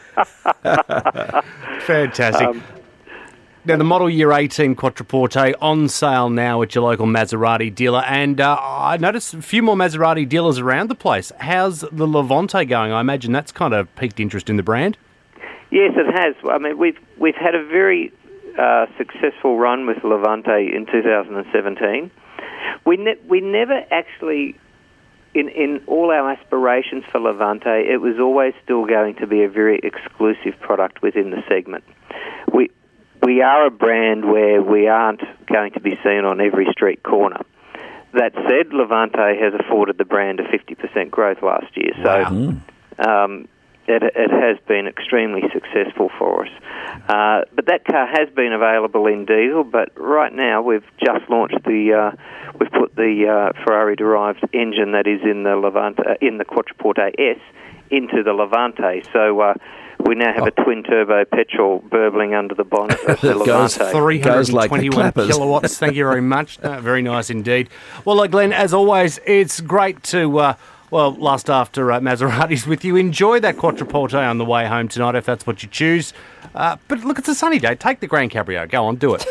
Fantastic. Um, Now, the model year eighteen Quattroporte on sale now at your local Maserati dealer, and uh, I noticed a few more Maserati dealers around the place. How's the Levante going? I imagine that's kind of piqued interest in the brand. Yes, it has. I mean, we've we've had a very uh, successful run with Levante in two thousand seventeen. We ne- we never actually, in in all our aspirations for Levante, it was always still going to be a very exclusive product within the segment. We We are a brand where we aren't going to be seen on every street corner. That said, Levante has afforded the brand a fifty percent growth last year. So wow. um, it, it has been extremely successful for us. Uh, but that car has been available in diesel, but right now we've just launched the, uh, we've put the uh, Ferrari-derived engine that is in the Levante, uh, in the Quattroporte S into the Levante. So uh, we now have a twin-turbo petrol burbling under the bonnet of the Levante. three hundred twenty-one like kilowatts. Thank you very much. Uh, very nice indeed. Well, uh, Glenn, as always, it's great to, uh, well, last after uh, Maseratis with you. Enjoy that Quattroporte on the way home tonight, if that's what you choose. Uh, but look, it's a sunny day. Take the Grand Cabrio. Go on, do it.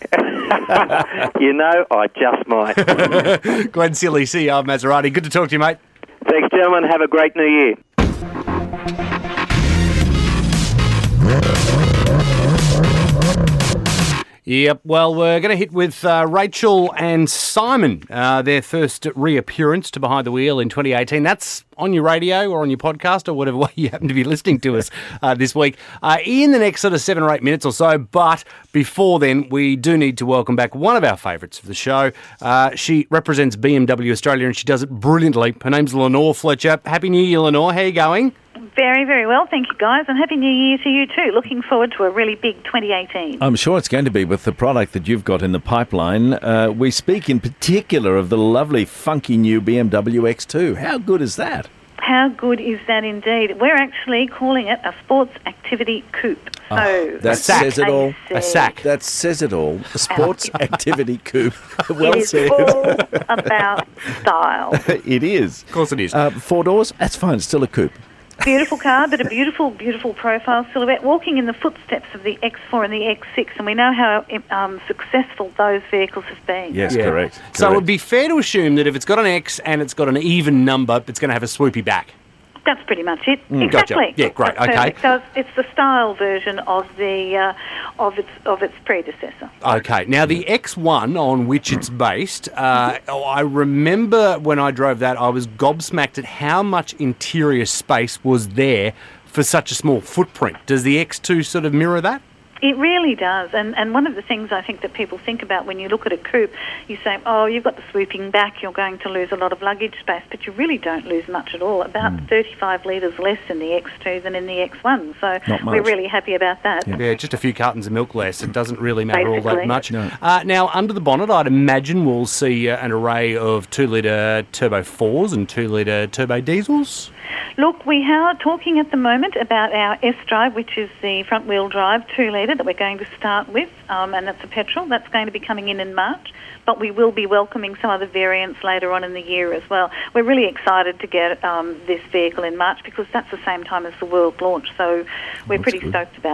You know, I just might. Glenn Silly, C E O of Maserati. Good to talk to you, mate. Thanks, gentlemen. Have a great new year. Yep, well, we're going to hit with uh, Rachel and Simon, uh, their first reappearance to Behind the Wheel in twenty eighteen. That's on your radio or on your podcast or whatever way you happen to be listening to us uh, this week uh, in the next sort of seven or eight minutes or so. But before then, we do need to welcome back one of our favourites of the show. Uh, she represents B M W Australia and she does it brilliantly. Her name's Lenore Fletcher. Happy New Year, Lenore. How are you going? Very, very well. Thank you, guys. And Happy New Year to you too. Looking forward to a really big twenty eighteen. I'm sure it's going to be with the product that you've got in the pipeline. Uh, we speak in particular of the lovely, funky new B M W X two. How good is that? How good is that indeed? We're actually calling it a sports activity coupe. So oh, that says it all. A sack. That says it all. A sports activity coupe. Well it is said. all about style. It is. Of course it is. Uh, four doors? That's fine. It's still a coupe. Beautiful car, but a beautiful, beautiful profile silhouette, walking in the footsteps of the X four and the X six, and we know how um, successful those vehicles have been. Yes, yeah. correct. So correct. it would be fair to assume that if it's got an X and it's got an even number, it's going to have a swoopy back. That's pretty much it. Mm, exactly. Gotcha. Yeah, great. That's okay. Perfect. So it's, it's the style version of the uh, of its of its predecessor. Okay. Now the X one on which it's based, uh, I remember when I drove that, I was gobsmacked at how much interior space was there for such a small footprint. Does the X two sort of mirror that? It really does, and and one of the things I think that people think about when you look at a coupe, you say, oh, you've got the swooping back, you're going to lose a lot of luggage space, but you really don't lose much at all, about mm. thirty-five litres less in the X two than in the X one, so we're really happy about that. Yeah. yeah, just a few cartons of milk less. It doesn't really matter Basically. all that much. No. Uh, now, under the bonnet, I'd imagine we'll see uh, an array of two-litre Turbo fours and two-litre Turbo diesels. Look, we are talking at the moment about our S-Drive, which is the front-wheel drive two-litre that we're going to start with, um, and that's a petrol. That's going to be coming in in March, but we will be welcoming some other variants later on in the year as well. We're really excited to get um, this vehicle in March because that's the same time as the world launch, so we're That's pretty good. stoked about that.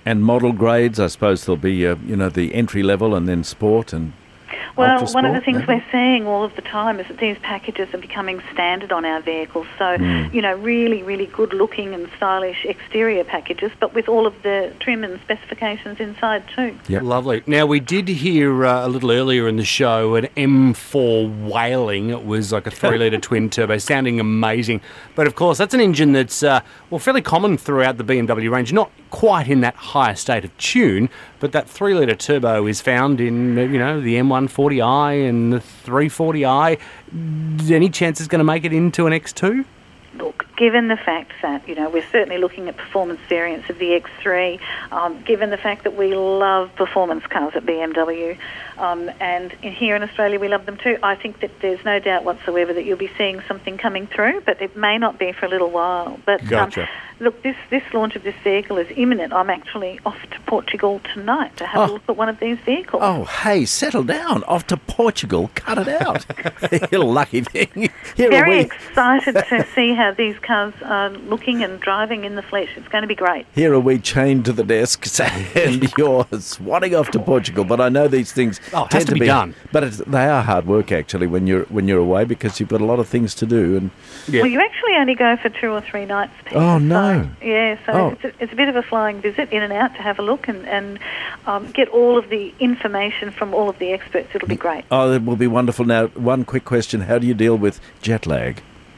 And model grades, I suppose there'll be, uh, you know, the entry level and then sport and Well, ultra one of the sport, things maybe? we're seeing all of the time is that these packages are becoming standard on our vehicles. So, Mm. you know, really, really good-looking and stylish exterior packages, but with all of the trim and specifications inside too. Lovely. Now, we did hear uh, a little earlier in the show an M four wailing. It was like a three-litre twin turbo, sounding amazing. But, of course, that's an engine that's, uh, well, fairly common throughout the B M W range. Not quite in that higher state of tune, but that three-litre turbo is found in, uh, you know, the M one forty i and the three forty i. Any chance it's going to make it into an X two? Look, given the fact that, you know, we're certainly looking at performance variants of the X three, um, given the fact that we love performance cars at B M W, um, and in, here in Australia we love them too, I think that there's no doubt whatsoever that you'll be seeing something coming through, but it may not be for a little while. But Gotcha. um, look, this, this launch of this vehicle is imminent. I'm actually off to Portugal tonight to have Oh. a look at one of these vehicles. Oh, hey, settle down. Off to Portugal. Cut it out. You lucky thing. Here are Very we. excited to see how these cars are looking and driving in the flesh. It's going to be great. Here are we chained to the desks, and you're swatting off to Portugal. But I know these things Oh, it has tend to be done. But it's, they are hard work actually when you're when you're away because you've got a lot of things to do. And Well, you actually only go for two or three nights, Peter. oh no, So, yeah, so Oh. it's, a, it's a bit of a flying visit in and out to have a look and, and um, get all of the information from all of the experts. It'll be great. oh, that will be wonderful. Now, one quick question: how do you deal with jet lag?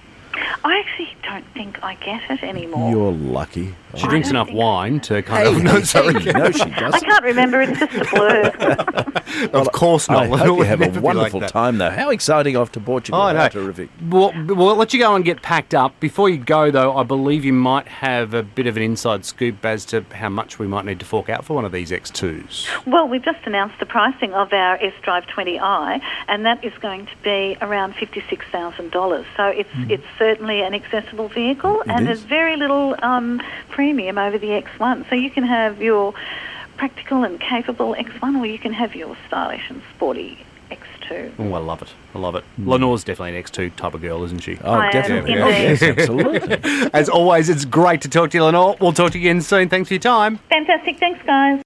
I actually don't think I get it anymore. You're lucky. She drinks enough wine to kind Hey, of... No, sorry. hey, no, she I doesn't. can't remember. It's just a blur. Of course not. I It hope you would have never a be wonderful like that. time, though. How exciting off to Portugal. Oh, I know. How terrific. Well, we'll let you go and get packed up. Before you go, though, I believe you might have a bit of an inside scoop as to how much we might need to fork out for one of these X twos. Well, we've just announced the pricing of our S-Drive twenty i, and that is going to be around fifty-six thousand dollars. So it's it's certainly an accessible vehicle, It and is. there's very little um, premium over the X one. So you can have your practical and capable X one, or you can have your stylish and sporty X two. Oh, I love it. I love it. Lenore's definitely an X two type of girl, isn't she? Oh, I am definitely. indeed. Oh, yes, absolutely. As always, it's great to talk to you, Lenore. We'll talk to you again soon. Thanks for your time. Fantastic. Thanks, guys.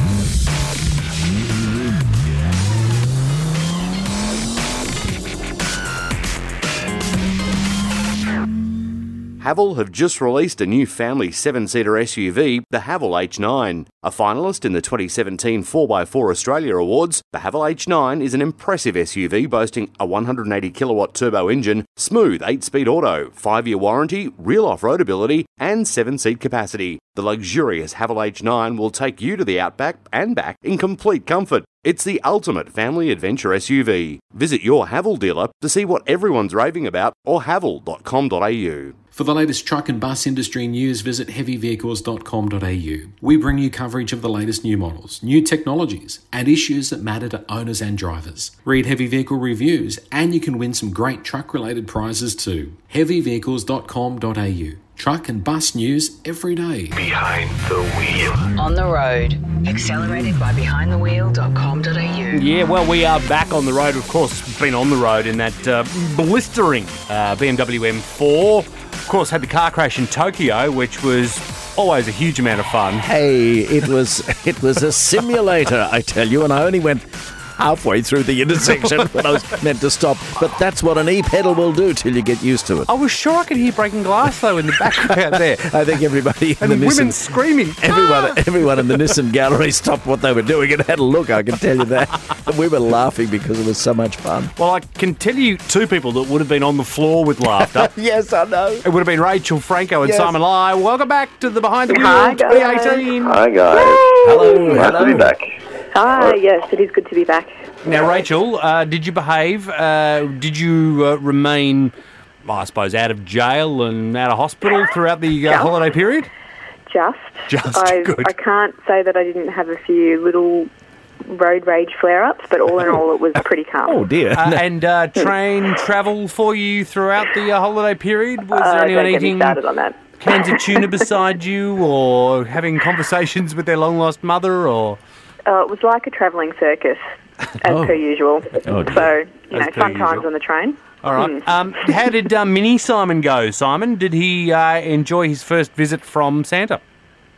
Haval have just released a new family seven-seater S U V, the Haval H nine. A finalist in the twenty seventeen four by four Australia Awards, the Haval H nine is an impressive S U V boasting a one hundred eighty kilowatt turbo engine, smooth eight-speed auto, five-year warranty, real off-road ability, and seven-seat capacity. The luxurious Haval H nine will take you to the outback and back in complete comfort. It's the ultimate family adventure S U V. Visit your Haval dealer to see what everyone's raving about or haval dot com dot a u. For the latest truck and bus industry news, visit heavy vehicles dot com dot a u. We bring you coverage of the latest new models, new technologies, and issues that matter to owners and drivers. Read heavy vehicle reviews, and you can win some great truck-related prizes too. heavy vehicles dot com dot a u. Truck and bus news every day. Behind the wheel. On the road. Accelerated by behind the wheel dot com dot a u. Yeah, well, we are back on the road. Of course, been on the road in that uh, blistering uh, B M W M four. Of course, had the car crash in Tokyo, which was always a huge amount of fun. Hey, it was it was a simulator, I tell you, and I only went halfway through the intersection when I was meant to stop. But that's what an e-pedal will do till you get used to it. I was sure I could hear breaking glass, though, in the background there. I think everybody in And the women Nissan, screaming. everyone, everyone in the Nissan gallery stopped what they were doing and had a look. I can tell you that. And we were laughing because it was so much fun. Well, I can tell you two people that would have been on the floor with laughter. Yes, I know. It would have been Rachel Franco and Yes. Simon Lai. Welcome back to the Behind the Wheel Hi, guys. twenty eighteen. Hi, guys. Hello, Nice to be hello. back. Hi, yes, it is good to be back. Now, Rachel, uh, did you behave? Uh, did you uh, remain, well, I suppose, out of jail and out of hospital throughout the uh, Just. holiday period? Just. Just, I, good. I can't say that I didn't have a few little road rage flare-ups, but all in all, it was pretty calm. Oh, dear. Uh, and uh, train travel for you throughout the uh, holiday period? Was Uh, there anyone don't get me eating started on that. cans of tuna beside you or having conversations with their long-lost mother? Or Uh, it was like a travelling circus, as Oh. per usual. Oh, dear. So, you As know, per fun times usual. on the train. All right. Um, how did uh, Mini Simon go, Simon? Did he uh, enjoy his first visit from Santa?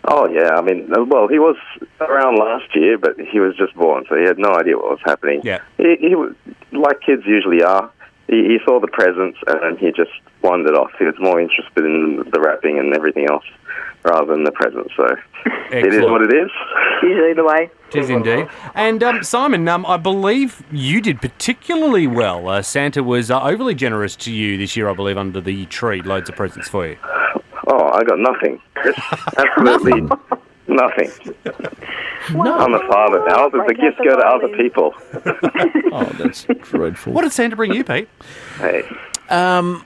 Oh, yeah. I mean, well, he was around last year, but he was just born, so he had no idea what was happening. Yeah. He, he was, like kids usually are, he, he saw the presents and he just wandered off. He was more interested in the wrapping and everything else rather than the presents. So it is what it is. Usually the way. It is indeed. And um, Simon, um, I believe you did particularly well. Uh, Santa was uh, overly generous to you this year, I believe, under the tree. Loads of presents for you. Oh, I got nothing. Absolutely nothing. No. I'm a father now. The, the gifts go to other people. Oh, that's dreadful. What did Santa bring you, Pete? Hey. Um,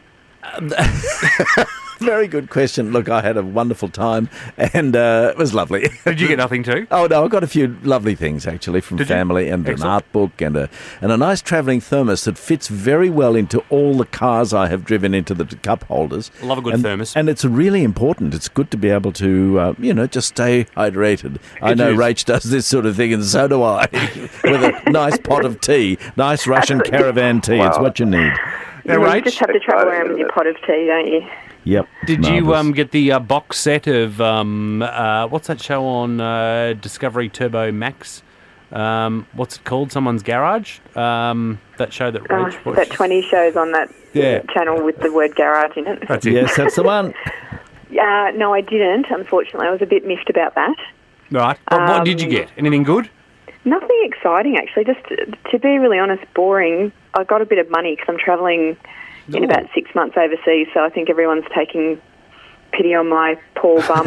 very good question. Look, I had a wonderful time, and uh, it was lovely. Did you get nothing too? Oh, no, I got a few lovely things, actually, from Did you? family, and Excellent. an art book, and a and a nice travelling thermos that fits very well into all the cars I have driven into the cup holders. Love a good and, thermos. And it's really important. It's good to be able to, uh, you know, just stay hydrated. I It know is. Rach does this sort of thing, and so do I, with a nice pot of tea, nice Russian caravan tea. It's Wow. what you need. Now, You Rach, just have to travel around with your pot of tea, don't you? Yep. did you marvellous. um, get the uh, box set of, um, uh, what's that show on uh, Discovery Turbo Max? Um, what's it called? Someone's Garage? Um, that show that Oh, Rach that watches. twenty shows on that Yeah. channel with the word garage in it. That's it. Yes, that's the one. Uh, no, I didn't, unfortunately. I was a bit miffed about that. Right. What, what did you Um, get? Anything good? Nothing exciting, actually. Just to, to be really honest, boring. I got a bit of money because I'm travelling in Ooh. about six months overseas, so I think everyone's taking pity on my poor bum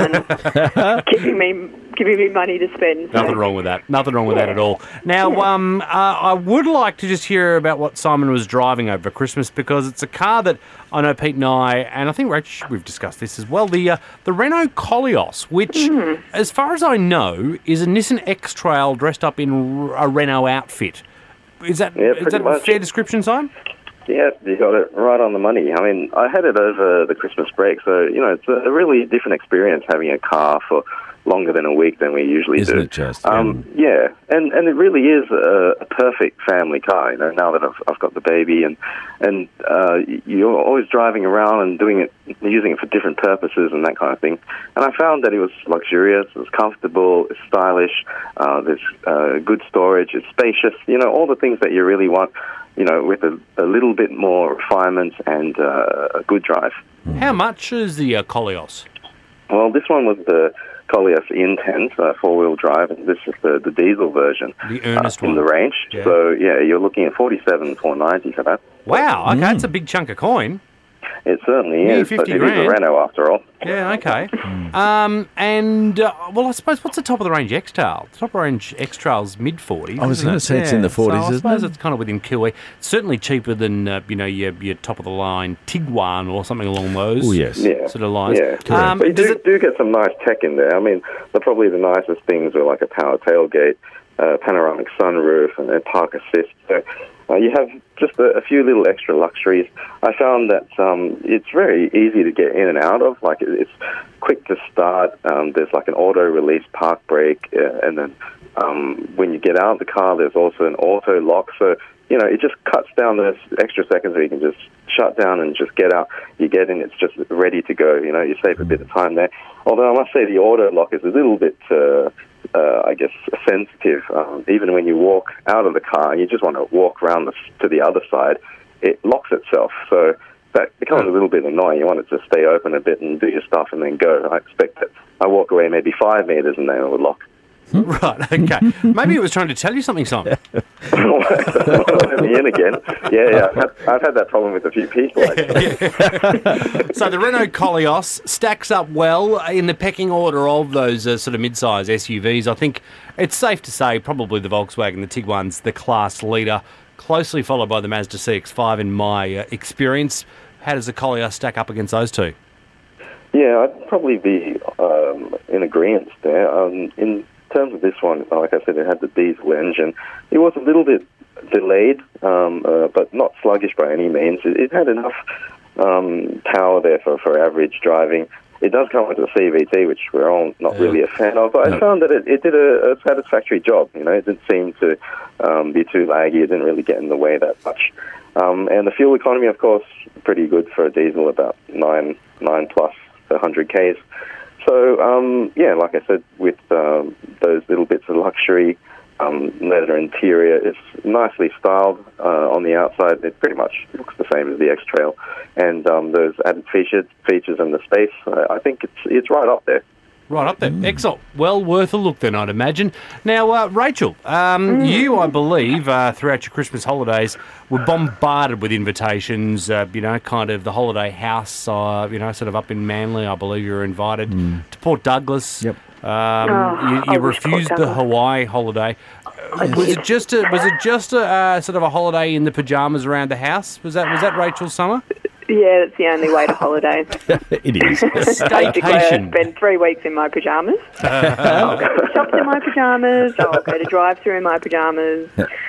and giving me giving me money to spend. so- Nothing wrong with that. Nothing wrong with that at all. Now, um, uh, I would like to just hear about what Simon was driving over Christmas, because it's a car that I know Pete and I, and I think Rach, we've discussed this as well, the uh, the Renault Koleos, which, as far as I know, is a Nissan X-Trail dressed up in r- a Renault outfit. Is that, Yeah, is pretty that a much. fair description, Simon? Yeah, you got it right on the money. I mean, I had it over the Christmas break, so, you know, it's a really different experience having a car for longer than a week than we usually Isn't do. it just? Um, yeah, and, and it really is a, a perfect family car, you know, now that I've, I've got the baby, and, and uh, you're always driving around and doing it, using it for different purposes and that kind of thing. And I found that it was luxurious, it was comfortable, it's stylish, uh, there's uh, good storage, it's spacious, you know, all the things that you really want, you know, with a, a little bit more refinement and uh, a good drive. How much is the uh, Koleos? Well, this one was the Koleos Intense, uh, four-wheel drive, and this is the, the diesel version. The earnest uh, in one. the range. Yeah. So, yeah, you're looking at forty-seven thousand four hundred ninety dollars for that. Wow, okay, that's a big chunk of coin. It certainly Yeah, is, but fifty it is a grand. Renault after all. Yeah, okay. Um, and, uh, well, I suppose, what's the top of the range X-Trail? The top of the range X-Trail's mid-forties, I was isn't gonna it? say it's in the forties, so I isn't suppose it? it's kind of within Kiwi. It's certainly cheaper than, uh, you know, your, your top-of-the-line Tiguan or something along those Oh, yes. Yeah. sort of lines. Yeah, Um, but you does do, it, do get some nice tech in there. I mean, the, probably the nicest things are like a power tailgate, uh, panoramic sunroof, and, and park assist. So uh, you have just a, a few little extra luxuries. I found that um, it's very easy to get in and out of. Like it, it's quick to start. Um, there's like an auto-release park brake, uh, and then um, when you get out of the car, there's also an auto lock. So you know, it just cuts down those extra seconds where you can just shut down and just get out. You get in, it's just ready to go. You know, you save a bit of time there. Although I must say the auto lock is a little bit, uh, uh, I guess, sensitive. Um, even when you walk out of the car and you just want to walk around the, to the other side, it locks itself. So that becomes a little bit annoying. You want it to stay open a bit and do your stuff and then go. I expect that I walk away maybe five meters and then it would lock. right, okay. Maybe it was trying to tell you something, Simon. Let me in again. Yeah, yeah. I've had, I've had that problem with a few people, actually. So the Renault Koleos stacks up well in the pecking order of those uh, sort of mid-size S U Vs. I think it's safe to say probably the Volkswagen, the Tiguan's the class leader, closely followed by the Mazda C X five in my uh, experience. How does the Koleos stack up against those two? Yeah, I'd probably be um, in agreement there. Um, in terms of this one, like I said, it had the diesel engine. It was a little bit delayed, um, uh, but not sluggish by any means. It, it had enough um, power there for, for average driving. It does come with a C V T, which we're all not really a fan of, but I found that it, it did a, a satisfactory job. You know, it didn't seem to um, be too laggy. It didn't really get in the way that much. Um, and the fuel economy, of course, pretty good for a diesel, about nine nine plus per one hundred Ks. So, um, yeah, like I said, with um, those little bits of luxury, um, leather interior, it's nicely styled uh, on the outside. It pretty much looks the same as the X-Trail. And um, those added features, features and the space, I, I think it's it's right up there. Right up there. Excellent. Well worth a look then, I'd imagine. Now, uh, Rachel, um, mm. you, I believe, uh, throughout your Christmas holidays, were bombarded with invitations, uh, you know, kind of the holiday house, uh, you know, sort of up in Manly, I believe you were invited, mm. to Port Douglas. Yep. Um, oh, you you refused the Hawaii holiday. Uh, was it just a was it just a uh, sort of a holiday in the pajamas around the house? Was that was that Rachel's summer? Yeah, it's the only way to holiday. It is. Basically, I spend three weeks in my pyjamas. I'll go to shops in my pyjamas. I'll go to drive-through in my pyjamas.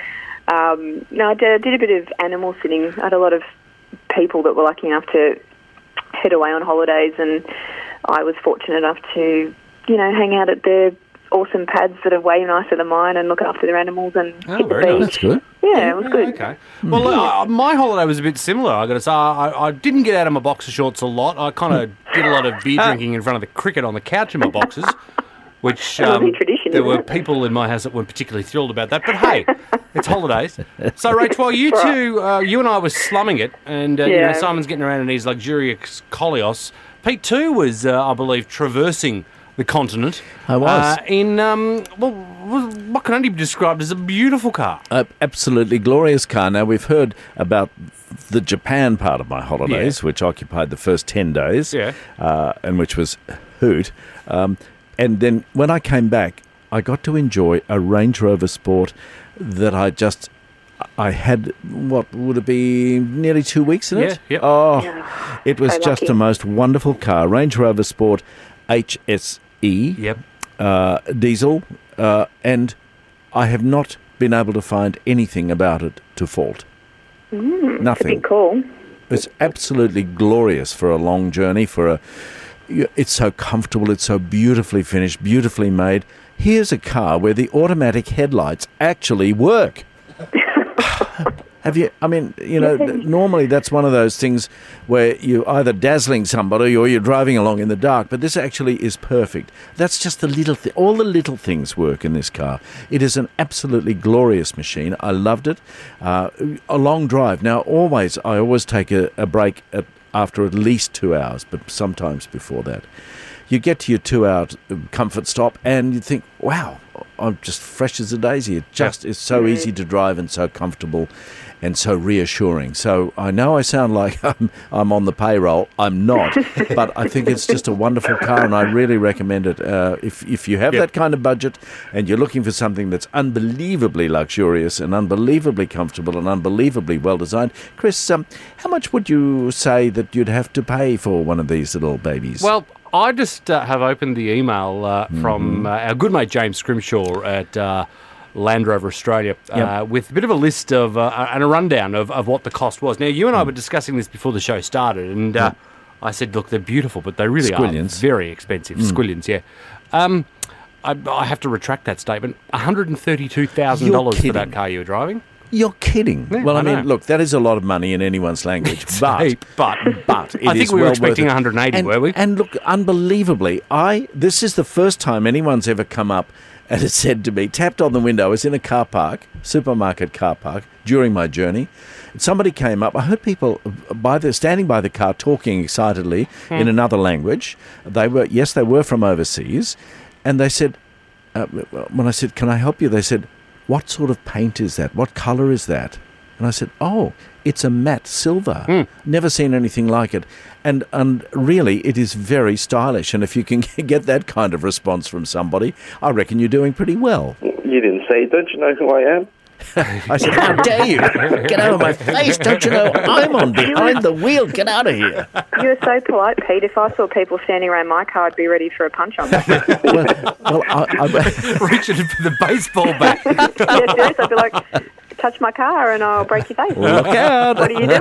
Um, no, I did, I did a bit of animal sitting. I had a lot of people that were lucky enough to head away on holidays, and I was fortunate enough to, you know, hang out at their awesome pads that are way nicer than mine and look after their animals and oh, hit the very beach. Nice. That's good. Yeah, it was good. Okay. Well, uh, my holiday was a bit similar, I got to say. I, I didn't get out of my boxer shorts a lot. I kind of did a lot of beer drinking in front of the cricket on the couch in my boxers, which um, tradition, there were it? people in my house that weren't particularly thrilled about that. But hey, it's holidays. So, Rach, while you two, uh, you and I were slumming it, and uh, you Yeah. know, Simon's getting around in his luxurious Koleos, Pete too was, uh, I believe, traversing the continent. I was. Uh, in, um, well, what can only be described as a beautiful car. Uh, absolutely glorious car. Now, we've heard about the Japan part of my holidays, Yeah. which occupied the first ten days, Yeah. uh, and which was hoot. Um, and then when I came back, I got to enjoy a Range Rover Sport that I just... I had, what, would it be nearly two weeks in it? Yeah, yep. Oh, Yeah. it was So just lucky. the most wonderful car. Range Rover Sport H S E. Yep. Uh, diesel, uh, and I have not been able to find anything about it to fault. Mm, Nothing. It's a big call. It's absolutely glorious for a long journey. For a, it's so comfortable. It's so beautifully finished, beautifully made. Here's a car where the automatic headlights actually work. Have you, I mean, you know, normally that's one of those things where you're either dazzling somebody or you're driving along in the dark, but this actually is perfect. That's just the little thing. All the little things work in this car. It is an absolutely glorious machine. I loved it. Uh, a long drive. Now, always, I always take a, a break at, after at least two hours, but sometimes before that. You get to your two-hour comfort stop and you think, wow, I'm just fresh as a daisy. It just is so easy to drive and so comfortable and so reassuring. So I know I sound like I'm, I'm on the payroll. I'm not. But I think it's just a wonderful car, and I really recommend it. Uh, if, if you have Yep. that kind of budget and you're looking for something that's unbelievably luxurious and unbelievably comfortable and unbelievably well-designed, Chris, um, how much would you say that you'd have to pay for one of these little babies? Well, I just uh, have opened the email uh, from uh, our good mate James Scrimshaw at uh, Land Rover Australia uh, Yep. with a bit of a list of uh, and a rundown of, of what the cost was. Now, you and I were discussing this before the show started, and uh, I said, look, they're beautiful, but they really Squillions. are very expensive. Mm. Squillions, yeah. Um, I, I have to retract that statement. one hundred thirty-two thousand dollars You're for that kidding. car you were driving. You're kidding. Yeah, well, I, I mean, know. look, that is a lot of money in anyone's language. It's but, heap, but but it I think is we were well expecting worth it. one hundred eighty, and, were we? And look, unbelievably, I this is the first time anyone's ever come up and has said to me, tapped on the window. I was in a car park, supermarket car park, during my journey. Somebody came up. I heard people by the standing by the car talking excitedly Hmm. in another language. They were yes, they were from overseas, and they said, uh, when I said, "Can I help you?" They said, "What sort of paint is that? What colour is that?" And I said, "Oh, it's a matte silver. Mm. Never seen anything like it." And and really, it is very stylish. And if you can get that kind of response from somebody, I reckon you're doing pretty well. You didn't say, don't you know who I am? I said, "How dare you? Get out of my face! Don't you know I'm on behind the wheel? Get out of here!" You were so polite, Pete. If I saw people standing around my car, I'd be ready for a punch on them. well, well, I, I, Reaching for the baseball bat. Yeah, seriously, I'd be like, touch my car and I'll break your face. Look out. What are you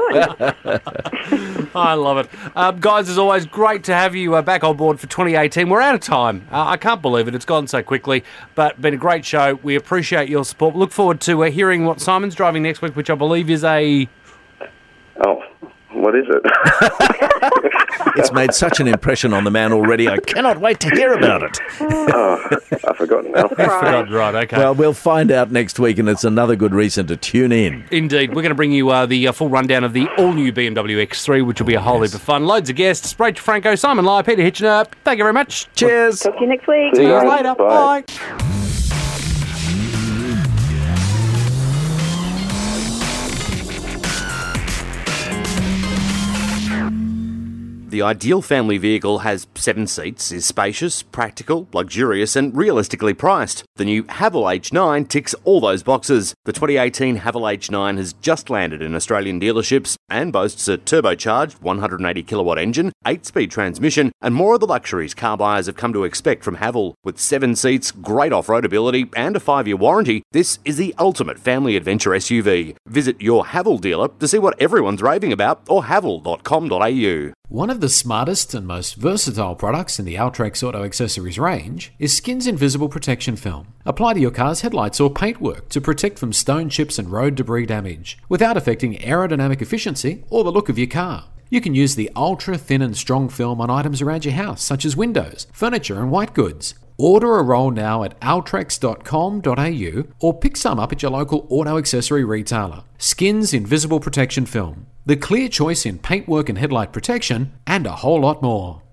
doing? I love it. Um, guys, as always, great to have you uh, back on board for twenty eighteen. We're out of time. Uh, I can't believe it. It's gone so quickly, but been a great show. We appreciate your support. Look forward to uh, hearing what Simon's driving next week, which I believe is a... Oh, what is it? It's made such an impression on the man already. I cannot wait to hear about it. Oh, I've forgotten now. Forgotten, right, okay. Well, we'll find out next week, and it's another good reason to tune in. Indeed. We're going to bring you uh, the uh, full rundown of the all-new B M W X three, which will be a whole heap of fun. Loads of guests. Rachel Franco, Simon Lai, Peter Hitchener. Thank you very much. Cheers. Talk to you next week. See you later. Bye. Bye. The ideal family vehicle has seven seats, is spacious, practical, luxurious and realistically priced. The new Haval H nine ticks all those boxes. The twenty eighteen Haval H nine has just landed in Australian dealerships and boasts a turbocharged one hundred eighty kilowatt engine, eight-speed transmission and more of the luxuries car buyers have come to expect from Haval. With seven seats, great off-road ability and a five-year warranty, this is the ultimate family adventure S U V. Visit your Haval dealer to see what everyone's raving about or haval dot com dot a u. One of the smartest and most versatile products in the Altrex Auto Accessories range is Skin's Invisible Protection Film. Apply to your car's headlights or paintwork to protect from stone chips and road debris damage without affecting aerodynamic efficiency or the look of your car. You can use the ultra thin and strong film on items around your house such as windows, furniture and white goods. Order a roll now at altrex dot com dot a u or pick some up at your local auto accessory retailer. Skin's Invisible Protection Film, the clear choice in paintwork and headlight protection, and a whole lot more.